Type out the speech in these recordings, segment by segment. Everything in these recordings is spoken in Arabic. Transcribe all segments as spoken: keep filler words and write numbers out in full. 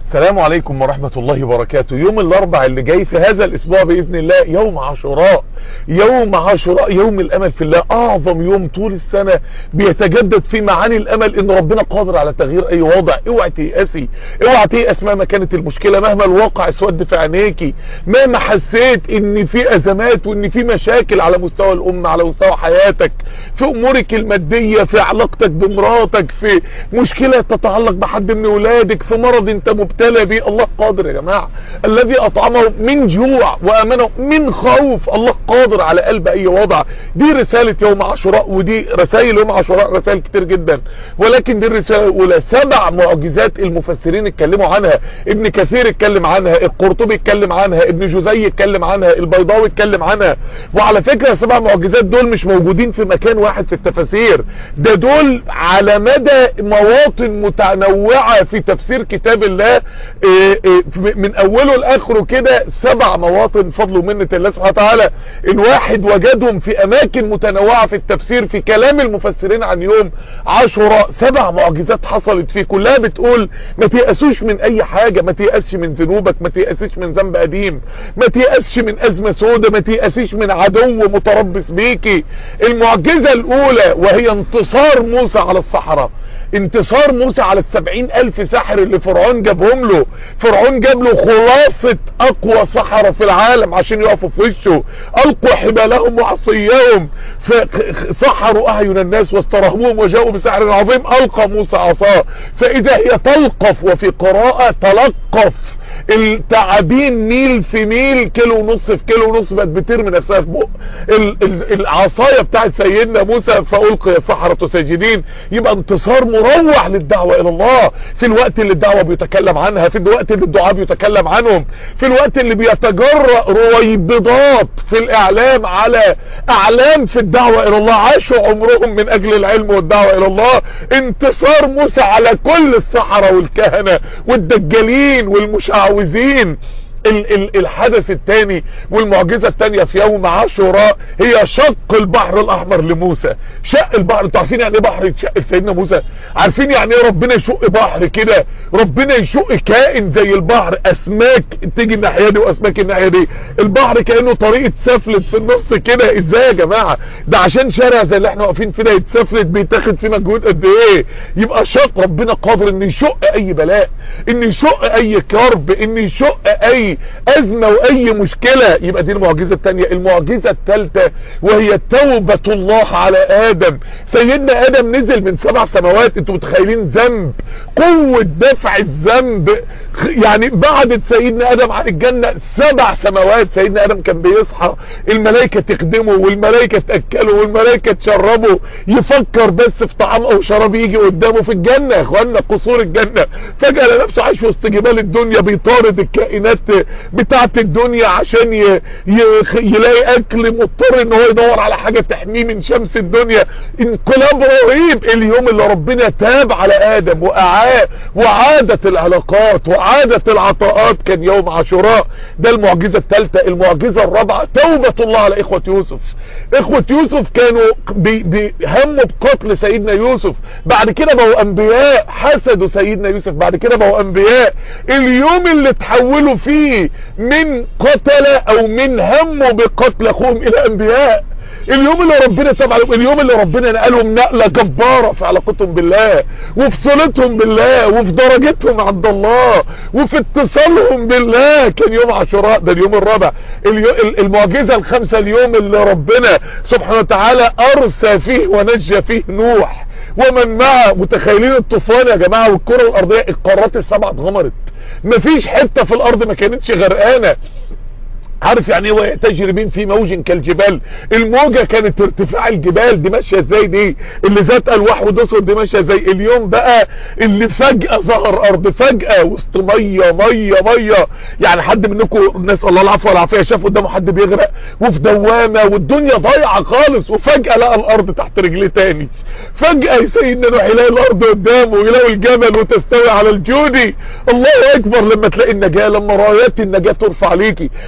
السلام عليكم ورحمة الله وبركاته. يوم الاربع اللي جاي في هذا الاسبوع بإذن الله يوم عاشوراء. يوم عاشوراء يوم الامل في الله، اعظم يوم طول السنة بيتجدد في معاني الامل ان ربنا قادر على تغيير اي وضع. اوعى تيأسي، اوعى تيأس مهما كانت المشكلة، مهما الواقع اسود في عينيكي، مهما حسيت ان في ازمات وان في مشاكل على مستوى الامة، على مستوى حياتك، في امورك المادية، في علاقتك بمراتك، في مشكلة تتعلق بحد من اولادك، في مرض انت مبتلى بيه. الله قادر يا جماعة، الذي اطعمه من جوع وامنه من خوف. الله قادر على قلب اي وضع. دي رسالة يوم عاشوراء، ودي رسائل يوم عاشوراء رسائل كتير جدا، ولكن دي الرسالة الاولى. سبع معجزات المفسرين اتكلموا عنها، ابن كثير اتكلم عنها، القرطبي اتكلم عنها، ابن جوزي اتكلم عنها، البيضاوي اتكلم عنها. وعلى فكرة السبع معجزات دول مش موجودين في مكان واحد في التفاسير، ده دول على مدى مواطن متنوعة في تفسير كتاب الله، من اوله لاخره كده سبع مواطن فضل ومنة الله سبحانه وتعالى. الواحد وجدهم في اماكن متنوعة في التفسير في كلام المفسرين عن يوم عاشوراء. سبع معجزات حصلت فيه، كلها بتقول ما تيأسوش من اي حاجة، ما تيأسش من ذنوبك، ما تيأسش من ذنب قديم، ما تيأسش من ازمة سودة، ما تيأسش من عدو متربص بيكي. المعجزة الاولى وهي انتصار موسى على الصحراء، انتصار موسى على السبعين الف ساحر اللي فرعون جابهم له. فرعون جاب له خلاصة اقوى سحرة في العالم عشان يقفوا في وشه. القوا حبالهم وعصيهم فسحروا اعين الناس واسترهبوهم وجاءوا بسحر عظيم. القى موسى عصاه فاذا هي تلقف، وفي قراءة تلقف. التعابين ميل في ميل، كيلو ونص في كيلو ونص، بقت بترمي نفسها في بق العصاية بتاعت سيدنا موسى فألقي السحرة ساجدين. يبقى انتصار مروع للدعوة الى الله في الوقت اللي الدعوة بيتكلم عنها، في الوقت اللي الدعاء بيتكلم عنهم، في الوقت اللي بيتجرأ رويبضات في الاعلام على اعلام في الدعوة الى الله، عاشوا عمرهم من اجل العلم والدعوة الى الله. انتصار موسى على كل السحرة والكهنة والدجالين والمشعوذين. ال ال الحدث الثاني والمعجزة الثانية في يوم عاشوراء هي شق البحر الاحمر لموسى. شق البحر، انتوا عارفين يعني ايه بحر يتشق لسيدنا موسى؟ عارفين يعني ايه ربنا يشق بحر كده؟ ربنا يشق كائن زي البحر، اسماك تيجي الناحية دي واسماك الناحية دي، البحر كأنه طريقة سفلت في النص كده. ازاي يا جماعة؟ ده عشان شارع زي اللي احنا واقفين فيه ده يتسفلت بيتاخد فيه مجهود قد ايه؟ يبقى شق ربنا قادر ان يشق اي بلاء، ان يشق اي كرب، ان يشق اي ازمة واي مشكلة. يبقى دي المعجزة الثانية. المعجزة الثالثة وهي توبة الله على ادم. سيدنا ادم نزل من سبع سماوات، انتوا متخيلين ذنب، قوة دفع الذنب يعني بعدت سيدنا ادم عن الجنة سبع سماوات. سيدنا ادم كان بيصحى الملائكة تخدمه والملائكة تأكله والملائكة تشربه، يفكر بس في طعام او شراب يجي قدامه في الجنة. يا اخوانا قصور الجنة، فجأة نفسه عايش وسط جبال الدنيا بيطارد الكائنات بتاعت الدنيا عشان ي... ي... يلاقي اكل، مضطر ان هو يدور على حاجة تحميه من شمس الدنيا. انقلاب رهيب. اليوم اللي ربنا تاب على ادم واعاه وعادت العلاقات وعادت العطاءات كان يوم عاشوراء. ده المعجزة الثالثة. المعجزة الرابعة توبة الله على اخوة يوسف. اخوة يوسف كانوا بيهموا بقتل سيدنا يوسف، بعد كده بقوا انبياء. حسدوا سيدنا يوسف، بعد كده بقوا انبياء. اليوم اللي تحولوا فيه من قتلة او من همه بقتل اخوهم الى انبياء. اليوم اللي ربنا تاب عليهم، اليوم اللي ربنا نقلهم نقلة جبارة في علاقتهم بالله وفي صلتهم بالله وفي درجتهم عند الله وفي اتصالهم بالله. كان يوم عاشوراء، ده اليوم الرابع. المعجزة الخامسة اليوم اللي ربنا سبحانه وتعالى ارسى فيه ونجى فيه نوح ومن معه. متخيلين الطوفان يا جماعة والكرة الارضية، القارات السبعة اتغمرت، مفيش حتة في الارض ما كانتش غرقانة. عارف يعني ايه وهي تجري بين في موج كالجبال؟ الموجة كانت ارتفاع الجبال دي ماشية ازاي، دي اللي ذات الواح ودسر دي ماشية ازاي. اليوم بقى اللي فجأة ظهر ارض، فجأة وسط مية مية مية. يعني حد منكم نسأل الله العفو والعافية شاف قدامه حد بيغرق وفي دوامة والدنيا ضايعة خالص، وفجأة لقى الارض تحت رجليه تاني. فجأة سيدنا نوح يلاقي الارض قدامه ويلاقي الجبل وتستوي على الجودي. الله اكبر لما تلاقي النجاة، لما رايات النجاة ترفع عليكي، لما تلاقي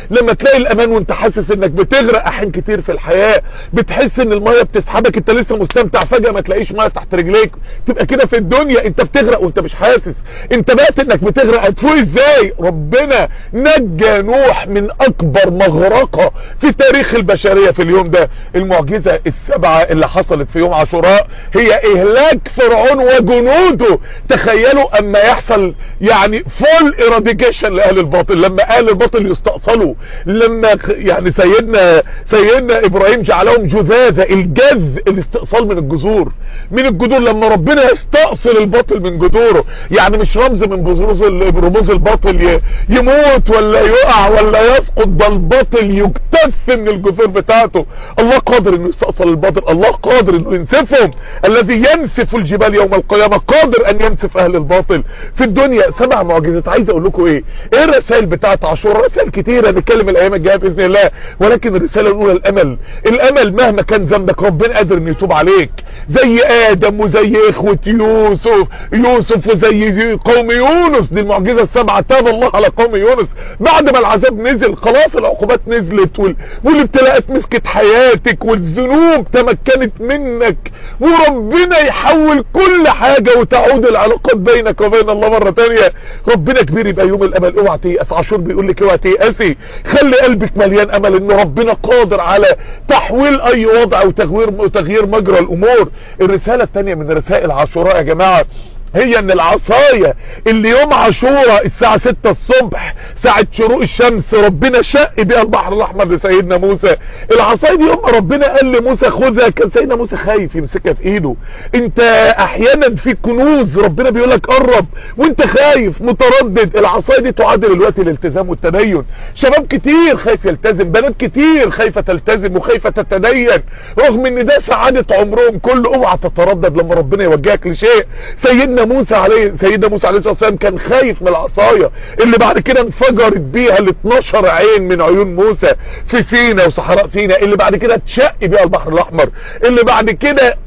بتلاقي الامان وانت حاسس انك بتغرق. احيان كتير في الحياة بتحس ان المية بتسحبك، انت لسه مستمتع، فجأة ما تلاقيش مية تحت رجليك. تبقى كده في الدنيا انت بتغرق وانت مش حاسس. انت بقيت انك بتغرق، هتفوق ازاي؟ ربنا نجى نوح من اكبر مغرقة في تاريخ البشرية في اليوم ده. المعجزة السبعة اللي حصلت في يوم عاشوراء هي اهلاك فرعون وجنوده. تخيلوا اما يحصل يعني فول ايراديكيشن لاهل الباطل، لما اهل الباطل يستأصلوا، لما يعني سيدنا سيدنا ابراهيم جعلهم جذاذة. الجذ الاستئصال من الجذور، من الجذور، لما ربنا يستأصل الباطل من جذوره. يعني مش رمز من رموز رموز الباطل يموت ولا يقع ولا يسقط، ده الباطل يجتث من الجذور بتاعته. الله قادر انه يستأصل الباطل، الله قادر انه ينسفهم. الذي ينسف الجبال يوم القيامة قادر ان ينسف اهل الباطل في الدنيا. سبع معجزات. عايز اقول لكم ايه ايه الرسائل بتاعت عاشوراء؟ رسائل كتيرة نتكلم الايام الجايه باذن الله، ولكن الرساله الاولى الامل. الامل مهما كان ذنبك ربنا قادر انه يتوب عليك، زي ادم وزي اخوة يوسف يوسف وزي قوم يونس. دي المعجزة السبعة. تاب الله على قوم يونس بعد ما العذاب نزل، خلاص العقوبات نزلت وال... والابتلاءات مسكت حياتك والذنوب تمكنت منك، وربنا يحول كل حاجة وتعود العلاقات بينك وبين الله مرة تانية. ربنا كبير. يبقى يوم الامل اوعى تيأس. عاشور بيقول لك اوعى تيأسي، خلي قلبك مليان امل ان ربنا قادر على تحويل اي وضع وتغيير وتغيير مجرى الامور. الرسالة الثانية من رسائل عاشوراء يا جماعة هي ان العصاية اللي يوم عاشوراء الساعة ستة الصبح ساعة شروق الشمس ربنا شق بيها البحر الاحمر لسيدنا موسى. العصاية دي يوم ربنا قال لموسى خذها، كان سيدنا موسى خايف يمسكها في ايده. انت احيانا في كنوز ربنا بيقول لك قرب وانت خايف متردد. العصاية دي تعادل الوقت الالتزام والتدين. شباب كتير خايف يلتزم، بنات كتير خايفة تلتزم وخايفة تتدين رغم ان ده سعادة عمرهم كله. اوعى تتردد لما ربنا يوجهك لشيء. سيدنا موسى عليه سيدنا موسى عليه الصلاه والسلام كان خايف من العصايه اللي بعد كده انفجرت بيها ال اتناشر عين من عيون موسى في سيناء وصحراء سيناء، اللي بعد كده اتشق بيها البحر الاحمر، اللي بعد كده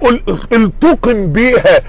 التقم بيها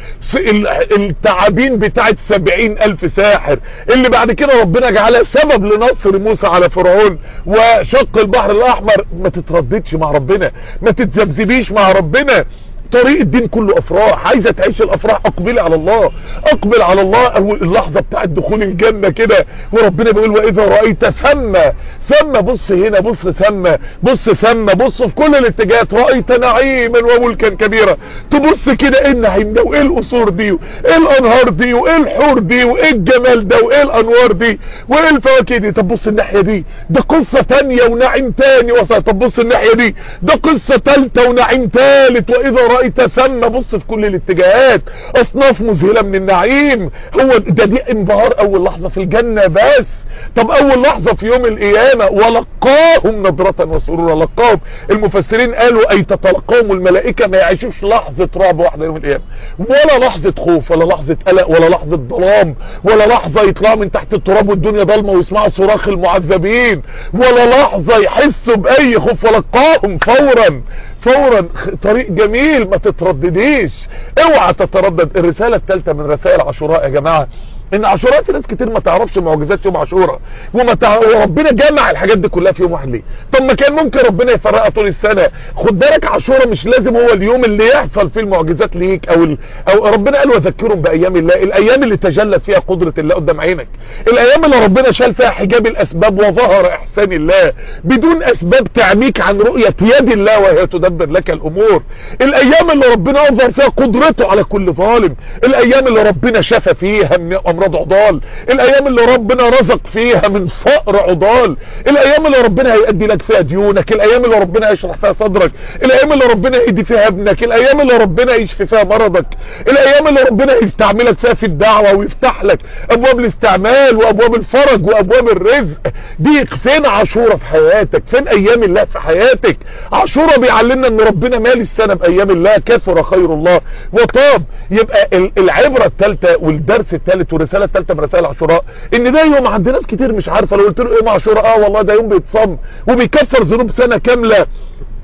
التعابين بتاعت سبعين الف ساحر، اللي بعد كده ربنا جعلها سبب لنصر موسى على فرعون وشق البحر الاحمر. ما تترددش مع ربنا، ما تتذبذبيش مع ربنا. طريق الدين كله افراح. عايزه تعيش الافراح اقبلي على الله، اقبل على الله. اول اللحظه بتاعت دخول الجنه كده وربنا بيقول واذا رايت ثم ثم، بص هنا، بص ثم، بص ثم، بص في كل الاتجاهات. رايت نعيما وملكا كبيرا. تبص كده ايه النعيم ده وايه القصور دي وايه الانهار دي وايه الحور دي وايه الجمال ده وايه الانوار دي وايه الفواكه دي. طب بص الناحيه دي، ده قصه ثانيه ونعيم ثاني وصل. طب بص الناحيه دي، ده قصه ثالثه ونعيم ثالث. واذا رايت ثم، بص في كل الاتجاهات، اصناف مذهله من النعيم. هو ده دي انبهار اول لحظه في الجنه بس. طب اول لحظه في يوم القيامه ولقاهم نضره وسرورا. لقاهم المفسرين قالوا اي تتلقاهم الملائكه، ما يعيشوش لحظه رعب واحده يوم القيامه، ولا لحظه خوف ولا لحظه قلق ولا لحظه ظلام ولا لحظه يطلعوا من تحت التراب والدنيا ضلمه ويسمعوا صراخ المعذبين، ولا لحظه يحسوا باي خوف. ولقاهم فورا فورا. طريق جميل، ما تتردديش، اوعى تتردد. الرسالة الثالثة من رسائل عاشوراء يا جماعة ان عاشوراء في ناس كتير ما تعرفش معجزات يوم عاشوراء وما تع... وربنا جمع الحاجات دي كلها في يوم واحد ليه؟ طب ما كان ممكن ربنا يفرقها طول السنه. خد بالك عاشوراء مش لازم هو اليوم اللي يحصل فيه المعجزات ليك او ال... او ربنا قال وذكرهم بايام الله. الايام اللي تجلت فيها قدره الله قدام عينك، الايام اللي ربنا شال فيها حجاب الاسباب وظهر احسان الله بدون اسباب تعميك عن رؤيه يد الله وهي تدبر لك الامور، الايام اللي ربنا اظهر فيها قدرته على كل ظالم، الايام اللي ربنا شفى فيها من امراض عضال، الايام اللي ربنا رزق فيها من فقر عضال، الايام اللي ربنا هيأدي لك فيها ديونك، الايام اللي ربنا يشرح فيها صدرك، الايام اللي ربنا يهدي فيها ابنك، الايام اللي ربنا يشفي فيها مرضك، الايام اللي ربنا يستعملك فيها في الدعوة ويفتح لك ابواب الاستعمال وابواب الفرج وابواب الرزق. دي فين عاشوراء في حياتك؟ فين ايام الله في حياتك؟ عاشوراء بيعلمنا ان ربنا مالي السنة بايام الله، كثر خير الله وطاب. يبقى العبرة الثالثة والدرس الثالث والرسالة الثالثة من رسائل عاشوراء ان ده يوم عند ناس كتير مش عارفة. لو قلت له ايه عاشوراء؟ اه والله ده يوم بيتصم وبيكفر ذنوب سنة كاملة.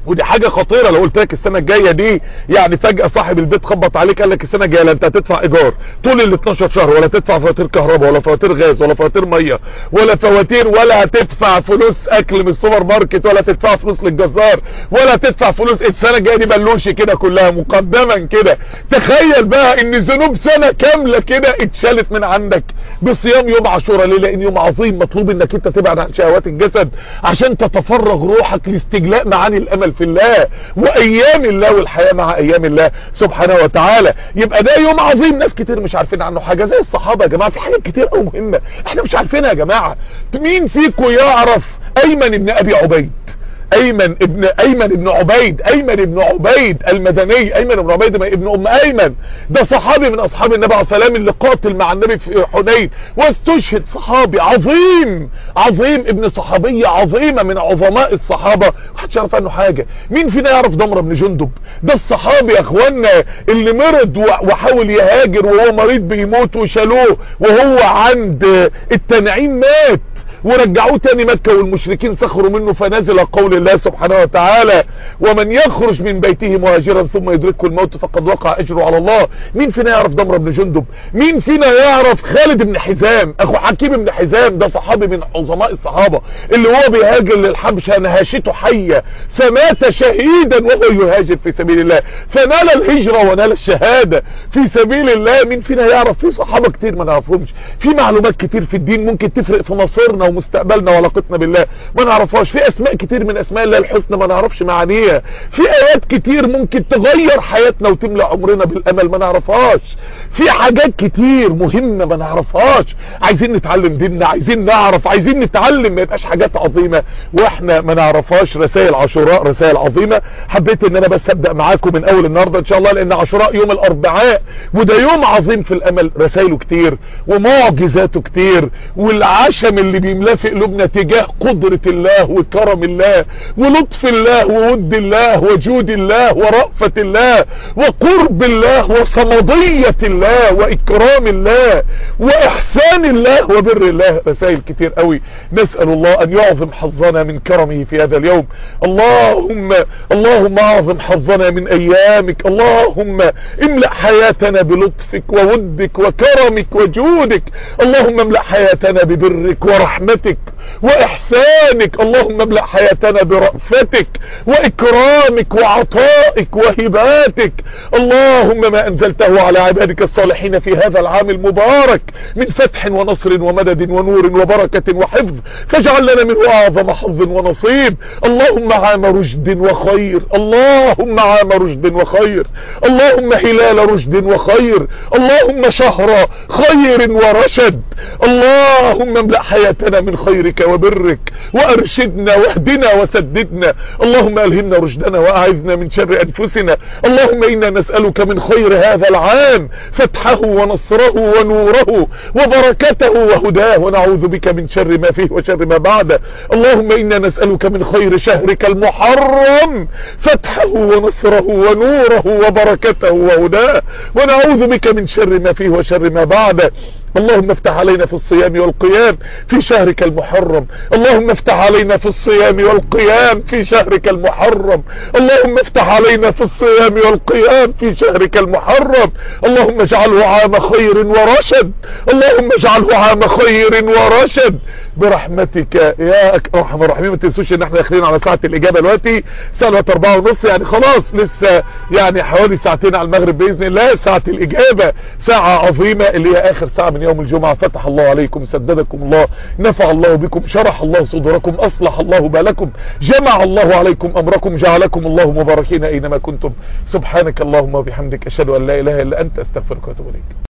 ودي حاجة خطيرة. لو قلت لك السنة الجاية دي يعني فجأة صاحب البيت خبط عليك قال لك السنة الجاية لا انت هتدفع ايجار طول ال اتناشر شهر، ولا تدفع فواتير كهرباء، ولا فواتير غاز، ولا فواتير مية، ولا فواتير، ولا هتدفع فلوس اكل من السوبر ماركت، ولا تدفع فلوس للجزار، ولا تدفع فلوس. السنة الجاية دي بلوشي كده كلها مقدما كده. تخيل بقى ان ذنوب سنة كاملة كده اتشالت من عندك بصيام يوم عاشوراء. ليه؟ لان يوم عظيم مطلوب انك انت تبعد عن شهوات الجسد عشان تتفرغ روحك لاستجلاء معاني الامل في الله وايام الله والحياة مع ايام الله سبحانه وتعالى. يبقى ده يوم عظيم ناس كتير مش عارفين عنه حاجة. زي الصحابة يا جماعة في حاجات كتير قوي مهمة احنا مش عارفينها يا جماعة. مين فيكم يعرف ايمن ابن ابي عبيد؟ ايمن ابن ايمن ابن عبيد ايمن ابن عبيد المدني. ايمن ابن عبيد ابن ام ايمن ده صحابي من اصحاب النبي عليه الصلاه والسلام اللي قاتل مع النبي في حنين واستشهد. صحابي عظيم عظيم ابن صحابيه عظيمه من عظماء الصحابه محدش يعرف عنه حاجه. مين فينا يعرف ضمره بن جندب؟ ده الصحابي يا اخوانا اللي مرض وحاول يهاجر وهو مريض بيموت وشالوه وهو عند التنعيم مات ورجعوه تاني مكة والمشركين سخروا منه فنزل قول الله سبحانه وتعالى ومن يخرج من بيته مهاجرا ثم يدركه الموت فقد وقع اجره على الله. مين فينا يعرف ضمرة بن جندب؟ مين فينا يعرف خالد بن حزام اخو حكيم بن حزام؟ ده صحابي من عظماء الصحابة اللي هو بيهاجر للحبشة نهاشته حية فمات شهيدا وهو يهاجر في سبيل الله فنال الهجرة ونال الشهادة في سبيل الله. مين فينا يعرف؟ في صحابة كتير ما نعرفهمش. في معلومات كتير في الدين ممكن تفرق في مصيرنا ومستقبلنا وعلاقتنا بالله ما نعرفهاش. في اسماء كتير من اسماء الله الحسنى ما نعرفش معانيها. في ايات كتير ممكن تغير حياتنا وتملى عمرنا بالامل ما نعرفهاش. في حاجات كتير مهمة ما نعرفهاش. عايزين نتعلم ديننا، عايزين نعرف، عايزين نتعلم، ما يبقاش حاجات عظيمة واحنا ما نعرفهاش. رسائل عاشوراء رسائل عظيمة. حبيت ان انا بس ابدا معاكم من اول النهارده ان شاء الله لان عاشوراء يوم الاربعاء وده يوم عظيم في الامل. رسائله كتير ومعجزاته كتير والعشم اللي بيملاه في قلوبنا تجاه قدرة الله وكرم الله ولطف الله وود الله وجود الله ورأفة الله وقرب الله وصمدية الله وإكرام الله وإحسان الله وبر الله. رسائل كتير قوي. نسأل الله أن يعظم حظنا من كرمه في هذا اليوم. اللهم اللهم أعظم حظنا من أيامك. اللهم املأ حياتنا بلطفك وودك وكرمك وجودك. اللهم املأ حياتنا ببرك ورحمتك واحسانك. اللهم املأ حياتنا برأفتك واكرامك وعطائك وهباتك. اللهم ما انزلته على عبادك الصالحين في هذا العام المبارك من فتح ونصر ومدد ونور وبركة وحفظ فاجعل لنا منه اعظم حظ ونصيب. اللهم عام رشد وخير. اللهم عام رشد وخير. اللهم هلال رشد وخير. اللهم شهر خير ورشد. اللهم املأ حياتنا من خيرك وبرك وارشدنا واهدنا وسددنا. اللهم الهمنا رشدنا واعذنا من شر انفسنا. اللهم انا نسألك من خير هذا العام فتحه ونصره ونوره وبركته وهداه ونعوذ بك من شر ما فيه وشر ما بعده. اللهم انا نسألك من خير شهرك المحرم فتحه ونصره ونوره وبركته وهداه ونعوذ بك من شر ما فيه وشر ما بعده. اللهم افتح علينا في الصيام والقيام في شهرك المحرم. اللهم افتح علينا في الصيام والقيام في شهرك المحرم. اللهم افتح علينا في الصيام والقيام في شهرك المحرم. اللهم اجعله عام خير ورشد. اللهم اجعله عام خير ورشد برحمتك يا ارحم الراحمين. ما تنسوش ان احنا داخلين على ساعة الاجابة دلوقتي ساعة اربعة ونص يعني خلاص لسه يعني حوالي ساعتين على المغرب باذن الله. ساعة الاجابة ساعة عظيمة اللي هي اخر ساعة من يوم الجمعة. فتح الله عليكم، سددكم الله، نفع الله بكم، شرح الله صدوركم، اصلح الله بالكم، جمع الله عليكم امركم، جعلكم الله مباركين اينما كنتم. سبحانك اللهم وبحمدك اشهد ان لا اله الا انت استغفرك واتوب اليك.